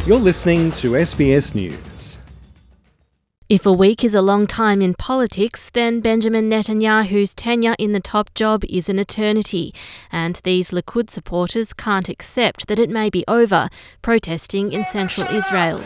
You're listening to SBS News. If a week is a long time in politics, then Benjamin Netanyahu's tenure in the top job is an eternity, and these Likud supporters can't accept that it may be over, protesting in central Israel.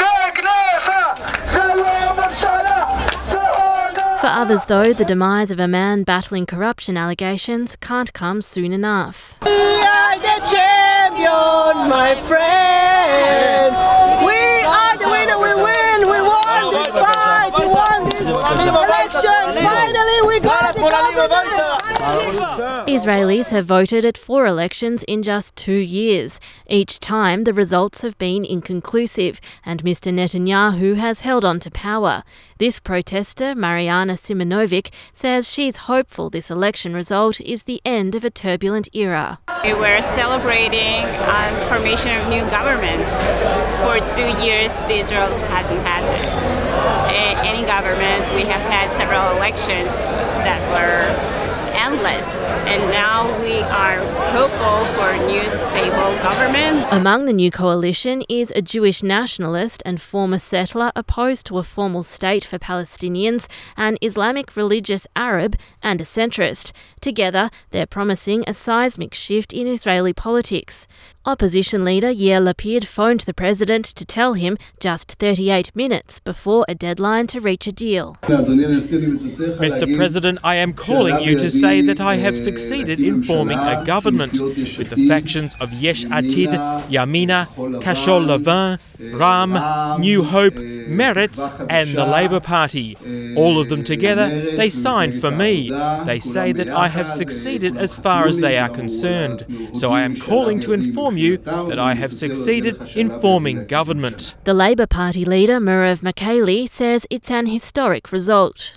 For others, though, the demise of a man battling corruption allegations can't come soon enough. We are the champion, my friend. We are the winner. We win. We won this fight. We won this election. Finally, we got the government. Israelis have voted at 4 elections in just 2 years. Each time, the results have been inconclusive, and Mr. Netanyahu has held on to power. This protester, Mariana Simonovic, says she's hopeful this election result is the end of a turbulent era. We were celebrating formation of new government. For 2 years, Israel hasn't had any government. We have had several elections that were endless, and now we are hopeful for a new stable government. Among the new coalition is a Jewish nationalist and former settler opposed to a formal state for Palestinians, an Islamic religious Arab and a centrist. Together, they're promising a seismic shift in Israeli politics. Opposition leader Yair Lapid phoned the president to tell him just 38 minutes before a deadline to reach a deal. Mr. President, I am calling you to say that I have succeeded in forming a government with the factions of Yesh Atid, Yamina, Kashol Levin, Ram, New Hope, Meretz and the Labour Party. All of them together, they signed for me. They say that I have succeeded as far as they are concerned. So I am calling to inform you that I have succeeded in forming government. The Labour Party leader, Merav Michaeli, says it's an historic result.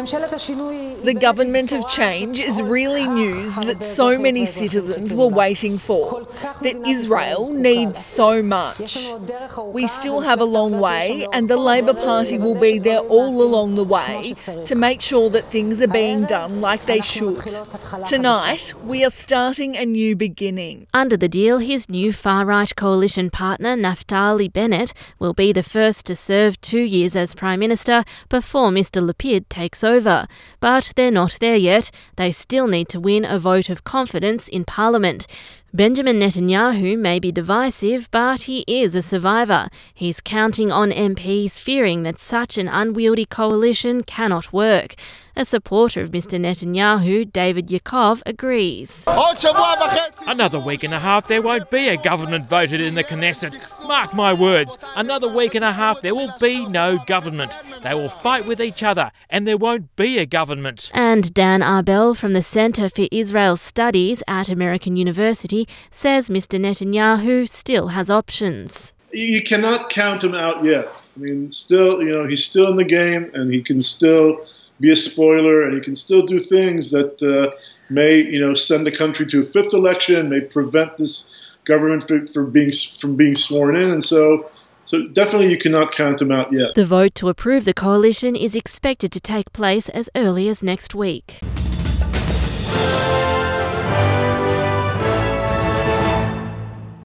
The government of change is really news that so many citizens were waiting for, that Israel needs so much. We still have a long way, and the Labour Party will be there all along the way to make sure that things are being done like they should. Tonight, we are starting a new beginning. Under the deal, his new far-right coalition partner, Naftali Bennett, will be the first to serve 2 years as Prime Minister before Mr. Lapid takes over. But they're not there yet. They still need to win a vote of confidence in Parliament. Benjamin Netanyahu may be divisive, but he is a survivor. He's counting on MPs fearing that such an unwieldy coalition cannot work. A supporter of Mr. Netanyahu, David Yaakov, agrees. Another week and a half there won't be a government voted in the Knesset. Mark my words, another week and a half there will be no government. They will fight with each other and there won't be a government. And Dan Arbel from the Centre for Israel Studies at American University says Mr. Netanyahu still has options. You cannot count him out yet. I mean, still, he's still in the game and he can still be a spoiler and he can still do things that may, send the country to a fifth election, may prevent this government from being sworn in. And so definitely you cannot count him out yet. The vote to approve the coalition is expected to take place as early as next week.